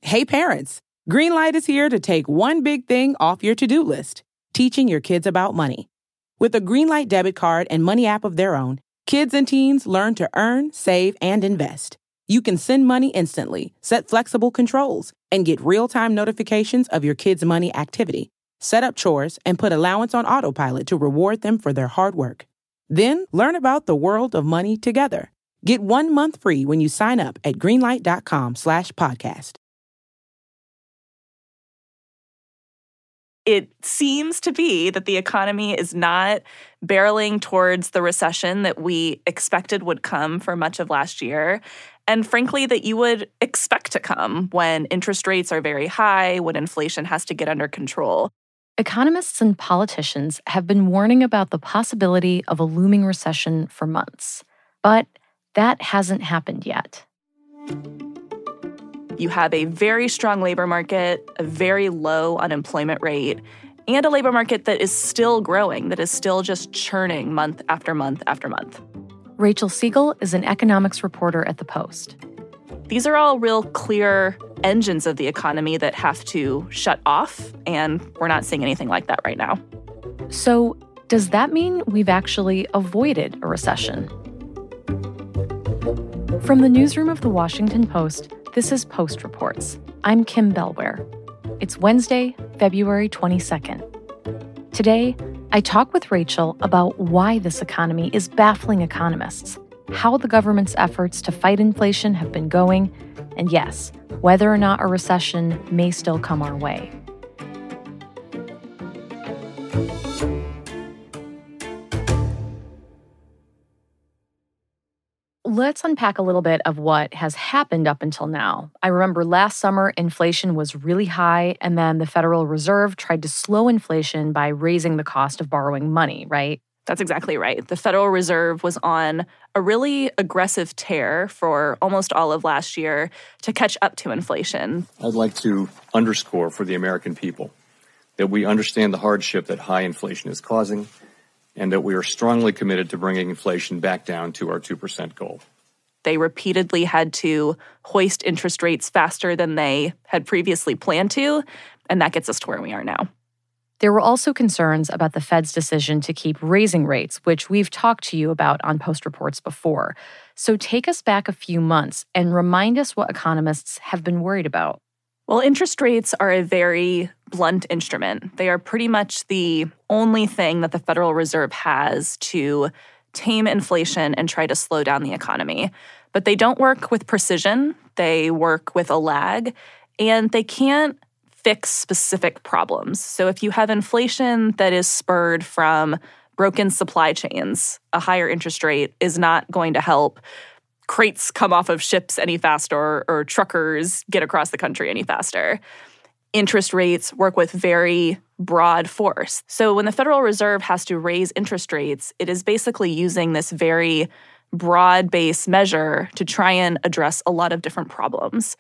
Hey parents, Greenlight is here to take one big thing off your to-do list, teaching your kids about money. With a Greenlight debit card and money app of their own, kids and teens learn to earn, save, and invest. You can send money instantly, set flexible controls, and get real-time notifications of your kids' money activity. Set up chores and put allowance on autopilot to reward them for their hard work. Then learn about the world of money together. Get 1 month free when you sign up at greenlight.com/podcast. It seems to be that the economy is not barreling towards the recession that we expected would come for much of last year, and frankly, that you would expect to come when interest rates are very high, when inflation has to get under control. Economists and politicians have been warning about the possibility of a looming recession for months, but that hasn't happened yet. You have a very strong labor market, a very low unemployment rate, and a labor market that is still growing, that is still just churning month after month after month. Rachel Siegel is an economics reporter at The Post. These are all real clear engines of the economy that have to shut off, and we're not seeing anything like that right now. So, does that mean we've actually avoided a recession? From the newsroom of The Washington Post, this is Post Reports. I'm Kim Bellware. It's Wednesday, February 22nd. Today, I talk with Rachel about why this economy is baffling economists, how the government's efforts to fight inflation have been going, and yes, whether or not a recession may still come our way. Let's unpack a little bit of what has happened up until now. I remember last summer, inflation was really high, and then the Federal Reserve tried to slow inflation by raising the cost of borrowing money, right? That's exactly right. The Federal Reserve was on a really aggressive tear for almost all of last year to catch up to inflation. I'd like to underscore for the American people that we understand the hardship that high inflation is causing, and that we are strongly committed to bringing inflation back down to our 2% goal. They repeatedly had to hoist interest rates faster than they had previously planned to, and that gets us to where we are now. There were also concerns about the Fed's decision to keep raising rates, which we've talked to you about on Post Reports before. So take us back a few months and remind us what economists have been worried about. Well, interest rates are a very blunt instrument. They are pretty much the only thing that the Federal Reserve has to tame inflation and try to slow down the economy. But they don't work with precision. They work with a lag, and they can't fix specific problems. So if you have inflation that is spurred from broken supply chains, a higher interest rate is not going to help crates come off of ships any faster or truckers get across the country any faster. Interest rates work with very broad force. So when the Federal Reserve has to raise interest rates, it is basically using this very broad-based measure to try and address a lot of different problems.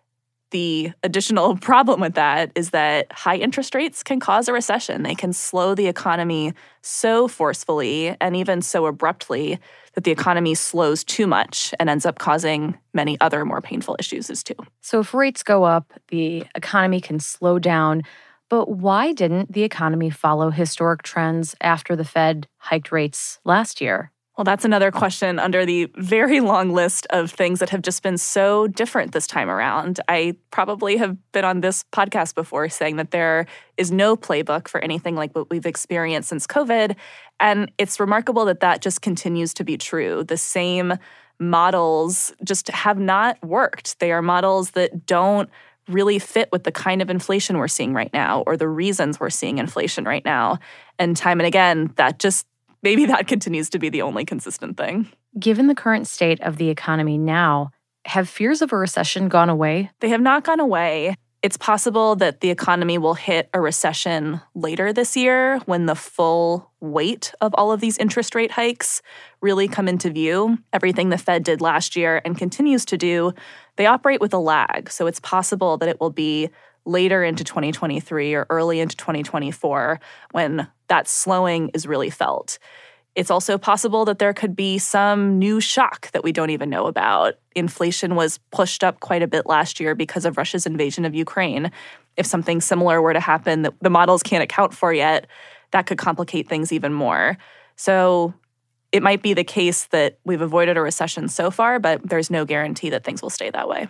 The additional problem with that is that high interest rates can cause a recession. They can slow the economy so forcefully and even so abruptly that the economy slows too much and ends up causing many other more painful issues too. So if rates go up, the economy can slow down. But why didn't the economy follow historic trends after the Fed hiked rates last year? Well, that's another question under the very long list of things that have just been so different this time around. I probably have been on this podcast before saying that there is no playbook for anything like what we've experienced since COVID. And it's remarkable that that just continues to be true. The same models just have not worked. They are models that don't really fit with the kind of inflation we're seeing right now or the reasons we're seeing inflation right now. And time and again, maybe that continues to be the only consistent thing. Given the current state of the economy now, have fears of a recession gone away? They have not gone away. It's possible that the economy will hit a recession later this year when the full weight of all of these interest rate hikes really come into view. Everything the Fed did last year and continues to do, they operate with a lag. So it's possible that it will be later into 2023 or early into 2024 when that slowing is really felt. It's also possible that there could be some new shock that we don't even know about. Inflation was pushed up quite a bit last year because of Russia's invasion of Ukraine. If something similar were to happen that the models can't account for yet, that could complicate things even more. So it might be the case that we've avoided a recession so far, but there's no guarantee that things will stay that way.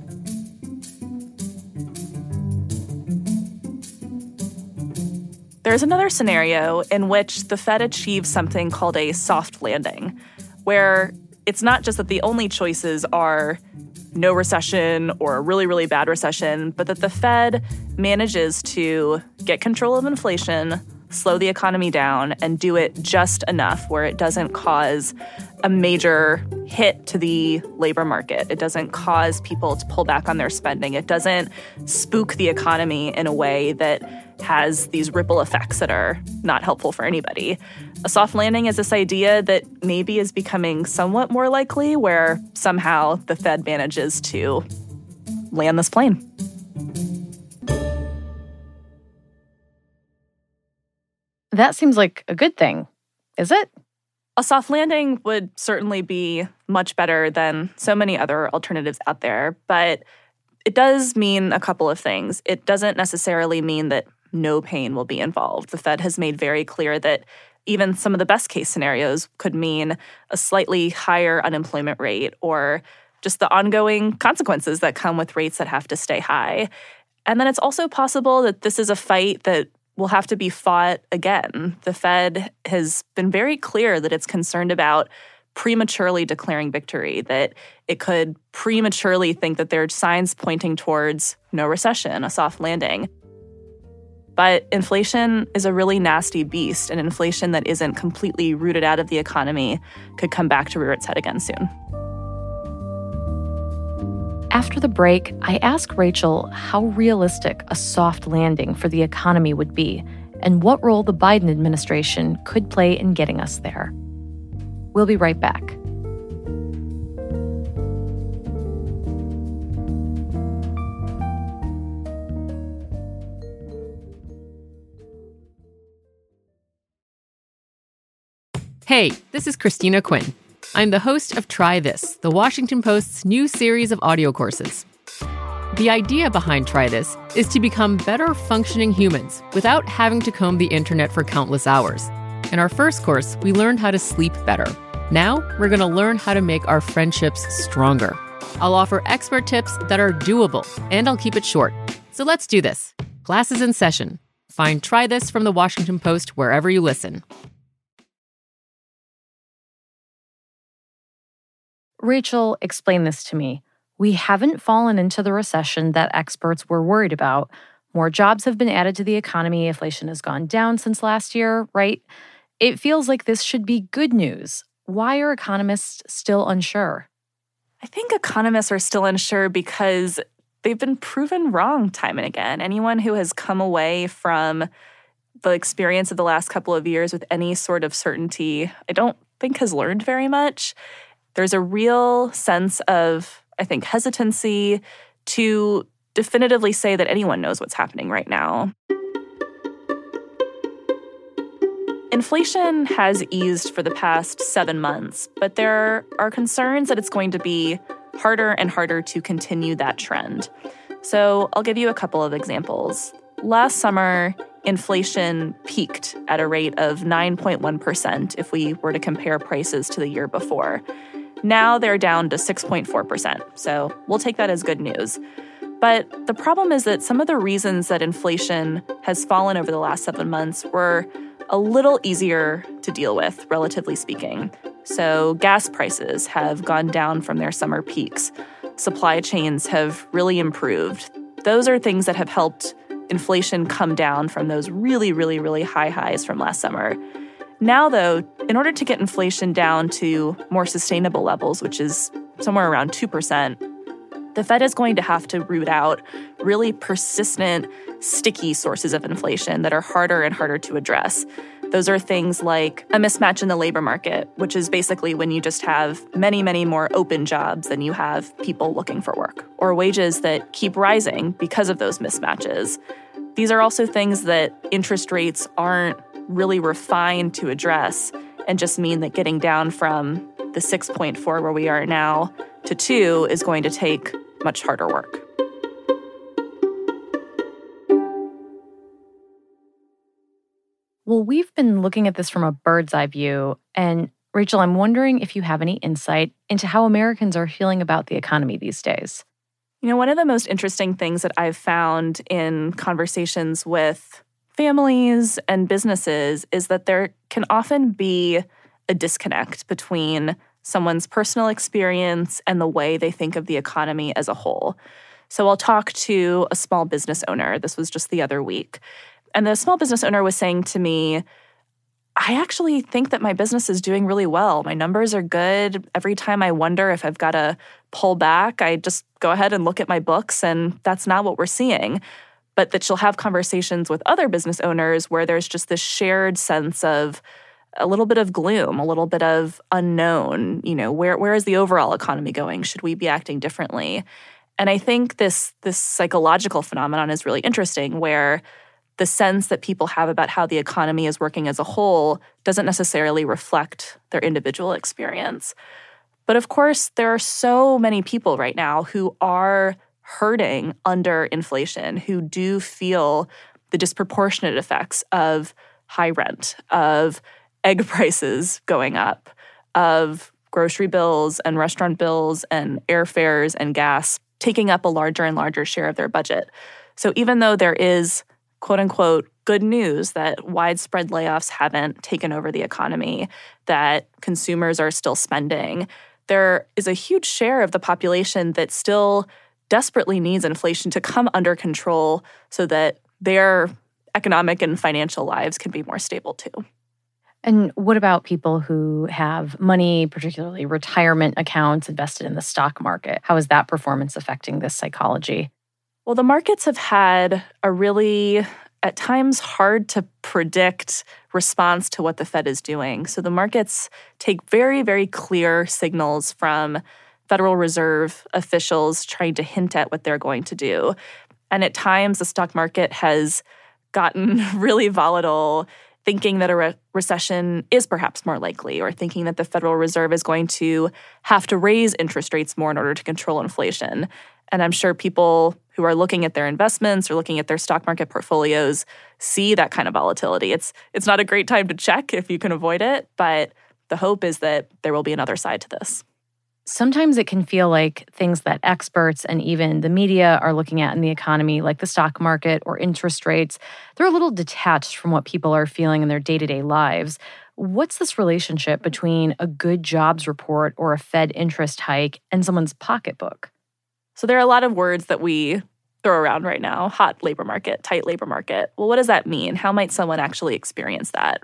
There's another scenario in which the Fed achieves something called a soft landing, where it's not just that the only choices are no recession or a really, really bad recession, but that the Fed manages to get control of inflation, slow the economy down, and do it just enough where it doesn't cause a major hit to the labor market. It doesn't cause people to pull back on their spending. It doesn't spook the economy in a way that has these ripple effects that are not helpful for anybody. A soft landing is this idea that maybe is becoming somewhat more likely, where somehow the Fed manages to land this plane. That seems like a good thing, is it? A soft landing would certainly be much better than so many other alternatives out there, but it does mean a couple of things. It doesn't necessarily mean that no pain will be involved. The Fed has made very clear that even some of the best case scenarios could mean a slightly higher unemployment rate or just the ongoing consequences that come with rates that have to stay high. And then it's also possible that this is a fight that will have to be fought again. The Fed has been very clear that it's concerned about prematurely declaring victory, that it could prematurely think that there are signs pointing towards no recession, a soft landing. But inflation is a really nasty beast, and inflation that isn't completely rooted out of the economy could come back to rear its head again soon. After the break, I ask Rachel how realistic a soft landing for the economy would be and what role the Biden administration could play in getting us there. We'll be right back. Hey, this is Christina Quinn. I'm the host of Try This, the Washington Post's new series of audio courses. The idea behind Try This is to become better functioning humans without having to comb the internet for countless hours. In our first course, we learned how to sleep better. Now, we're going to learn how to make our friendships stronger. I'll offer expert tips that are doable, and I'll keep it short. So let's do this. Class is in session. Find Try This from the Washington Post wherever you listen. Rachel, explain this to me. We haven't fallen into the recession that experts were worried about. More jobs have been added to the economy. Inflation has gone down since last year, right? It feels like this should be good news. Why are economists still unsure? I think economists are still unsure because they've been proven wrong time and again. Anyone who has come away from the experience of the last couple of years with any sort of certainty, I don't think has learned very much. There's a real sense of, I think, hesitancy to definitively say that anyone knows what's happening right now. Inflation has eased for the past 7 months, but there are concerns that it's going to be harder and harder to continue that trend. So I'll give you a couple of examples. Last summer, inflation peaked at a rate of 9.1% if we were to compare prices to the year before. Now they're down to 6.4%, so we'll take that as good news. But the problem is that some of the reasons that inflation has fallen over the last 7 months were a little easier to deal with, relatively speaking. So gas prices have gone down from their summer peaks. Supply chains have really improved. Those are things that have helped inflation come down from those really, really, really high highs from last summer. Now, though, in order to get inflation down to more sustainable levels, which is somewhere around 2%, the Fed is going to have to root out really persistent, sticky sources of inflation that are harder and harder to address. Those are things like a mismatch in the labor market, which is basically when you just have many, many more open jobs than you have people looking for work, or wages that keep rising because of those mismatches. These are also things that interest rates aren't really refined to address. and just mean that getting down from the 6.4 where we are now to 2 is going to take much harder work. Well, we've been looking at this from a bird's eye view. And Rachel, I'm wondering if you have any insight into how Americans are feeling about the economy these days. You know, one of the most interesting things that I've found in conversations with families and businesses is that there can often be a disconnect between someone's personal experience and the way they think of the economy as a whole. So I'll talk to a small business owner. This was just the other week. And the small business owner was saying to me, I actually think that my business is doing really well. My numbers are good. Every time I wonder if I've got to pull back, I just go ahead and look at my books, and that's not what we're seeing. But that she'll have conversations with other business owners where there's just this shared sense of a little bit of gloom, a little bit of unknown. You know, where is the overall economy going? Should we be acting differently? And I think this psychological phenomenon is really interesting, where the sense that people have about how the economy is working as a whole doesn't necessarily reflect their individual experience. But of course, there are so many people right now who are hurting under inflation, who do feel the disproportionate effects of high rent, of egg prices going up, of grocery bills and restaurant bills and airfares and gas taking up a larger and larger share of their budget. So even though there is quote unquote good news that widespread layoffs haven't taken over the economy, that consumers are still spending, there is a huge share of the population that still desperately needs inflation to come under control so that their economic and financial lives can be more stable too. And what about people who have money, particularly retirement accounts, invested in the stock market? How is that performance affecting this psychology? Well, the markets have had a really, at times, hard to predict response to what the Fed is doing. So the markets take very, very clear signals from Federal Reserve officials trying to hint at what they're going to do. And at times, the stock market has gotten really volatile, thinking that a recession is perhaps more likely, or thinking that the Federal Reserve is going to have to raise interest rates more in order to control inflation. And I'm sure people who are looking at their investments or looking at their stock market portfolios see that kind of volatility. It's not a great time to check if you can avoid it, but the hope is that there will be another side to this. Sometimes it can feel like things that experts and even the media are looking at in the economy, like the stock market or interest rates, they're a little detached from what people are feeling in their day-to-day lives. What's this relationship between a good jobs report or a Fed interest hike and someone's pocketbook? So there are a lot of words that we throw around right now: hot labor market, tight labor market. Well, what does that mean? How might someone actually experience that?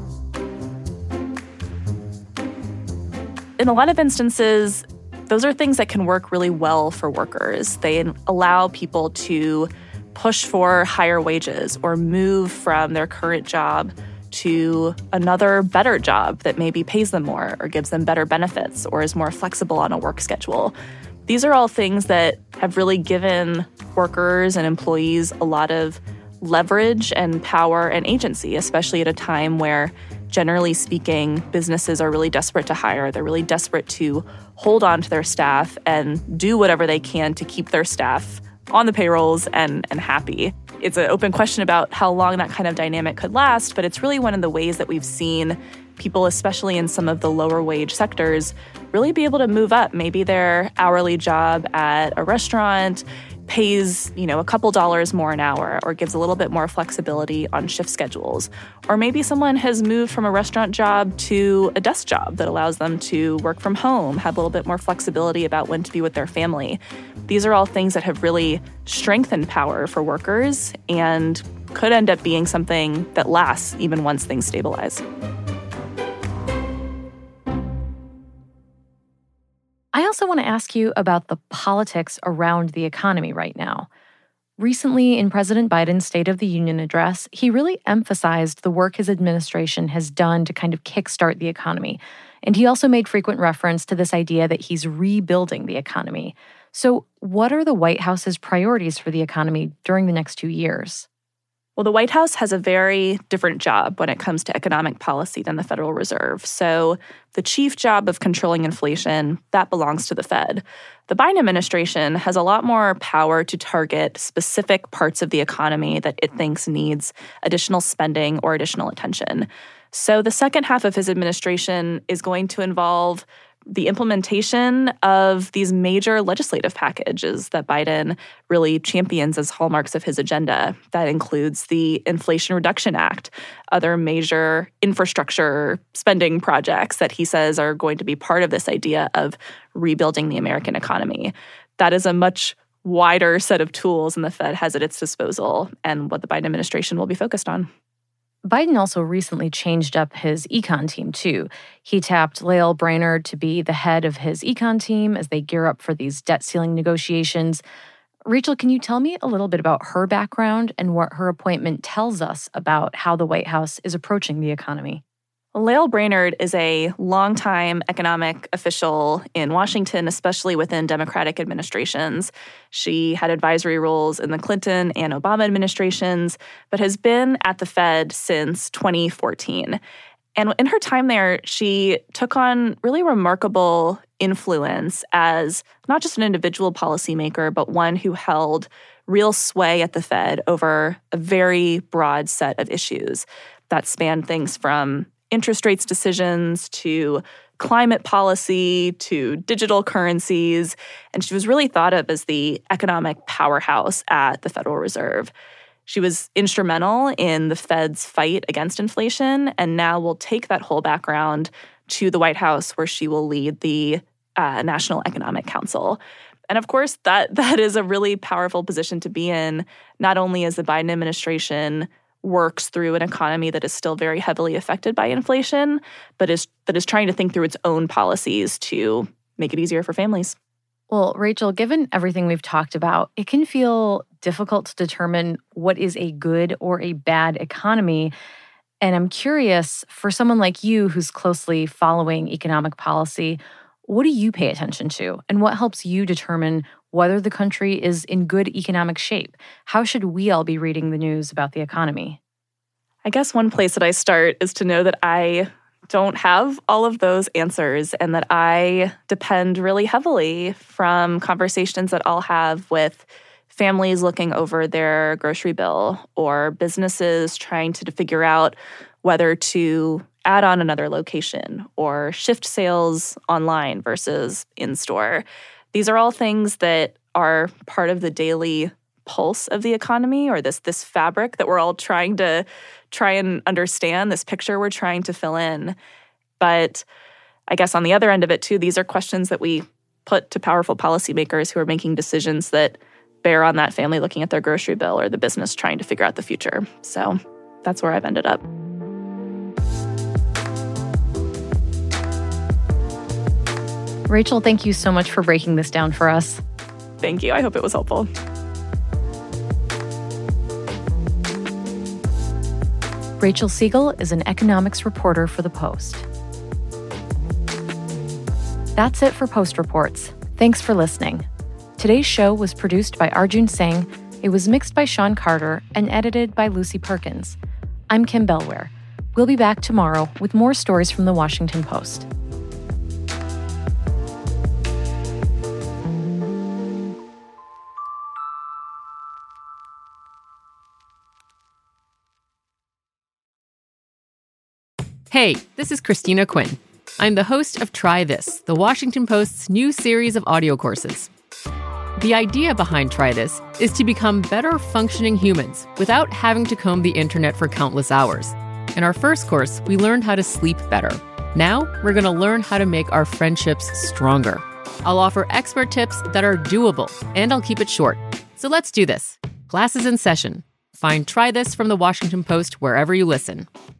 In a lot of instances, those are things that can work really well for workers. They allow people to push for higher wages or move from their current job to another better job that maybe pays them more or gives them better benefits or is more flexible on a work schedule. These are all things that have really given workers and employees a lot of leverage and power and agency, especially at a time where, generally speaking, businesses are really desperate to hire. They're really desperate to hold on to their staff and do whatever they can to keep their staff on the payrolls and happy. It's an open question about how long that kind of dynamic could last, but it's really one of the ways that we've seen people, especially in some of the lower wage sectors, really be able to move up. Maybe their hourly job at a restaurant pays, a couple dollars more an hour or gives a little bit more flexibility on shift schedules. Or maybe someone has moved from a restaurant job to a desk job that allows them to work from home, have a little bit more flexibility about when to be with their family. These are all things that have really strengthened power for workers and could end up being something that lasts even once things stabilize. I also want to ask you about the politics around the economy right now. Recently, in President Biden's State of the Union address, he really emphasized the work his administration has done to kind of kickstart the economy. And he also made frequent reference to this idea that he's rebuilding the economy. So what are the White House's priorities for the economy during the next 2 years? Well, the White House has a very different job when it comes to economic policy than the Federal Reserve. So the chief job of controlling inflation, that belongs to the Fed. The Biden administration has a lot more power to target specific parts of the economy that it thinks needs additional spending or additional attention. So the second half of his administration is going to involve the implementation of these major legislative packages that Biden really champions as hallmarks of his agenda. That includes the Inflation Reduction Act, other major infrastructure spending projects that he says are going to be part of this idea of rebuilding the American economy. That is a much wider set of tools than the Fed has at its disposal and what the Biden administration will be focused on. Biden also recently changed up his econ team, too. He tapped Lael Brainard to be the head of his econ team as they gear up for these debt ceiling negotiations. Rachel, can you tell me a little bit about her background and what her appointment tells us about how the White House is approaching the economy? Lael Brainard is a longtime economic official in Washington, especially within Democratic administrations. She had advisory roles in the Clinton and Obama administrations, but has been at the Fed since 2014. And in her time there, she took on really remarkable influence as not just an individual policymaker, but one who held real sway at the Fed over a very broad set of issues that spanned things from interest rates decisions to climate policy to digital currencies. And she was really thought of as the economic powerhouse at the Federal Reserve. She was instrumental in the Fed's fight against inflation, and now will take that whole background to the White House, where she will lead the National Economic Council. And of course, that is a really powerful position to be in, not only as the Biden administration works through an economy that is still very heavily affected by inflation, but that is trying to think through its own policies to make it easier for families. Well, Rachel, given everything we've talked about, it can feel difficult to determine what is a good or a bad economy. And I'm curious, for someone like you who's closely following economic policy, what do you pay attention to? And what helps you determine whether the country is in good economic shape? How should we all be reading the news about the economy? I guess one place that I start is to know that I don't have all of those answers, and that I depend really heavily from conversations that I'll have with families looking over their grocery bill, or businesses trying to figure out whether to add on another location or shift sales online versus in-store. These are all things that are part of the daily pulse of the economy, or this fabric that we're all trying and understand, this picture we're trying to fill in. But I guess on the other end of it, too, these are questions that we put to powerful policymakers who are making decisions that bear on that family looking at their grocery bill, or the business trying to figure out the future. So that's where I've ended up. Rachel, thank you so much for breaking this down for us. Thank you. I hope it was helpful. Rachel Siegel is an economics reporter for The Post. That's it for Post Reports. Thanks for listening. Today's show was produced by Arjun Singh. It was mixed by Sean Carter and edited by Lucy Perkins. I'm Kim Bellware. We'll be back tomorrow with more stories from The Washington Post. Hey, this is Christina Quinn. I'm the host of Try This, The Washington Post's new series of audio courses. The idea behind Try This is to become better functioning humans without having to comb the internet for countless hours. In our first course, we learned how to sleep better. Now, we're going to learn how to make our friendships stronger. I'll offer expert tips that are doable, and I'll keep it short. So let's do this. Class is in session. Find Try This from The Washington Post wherever you listen.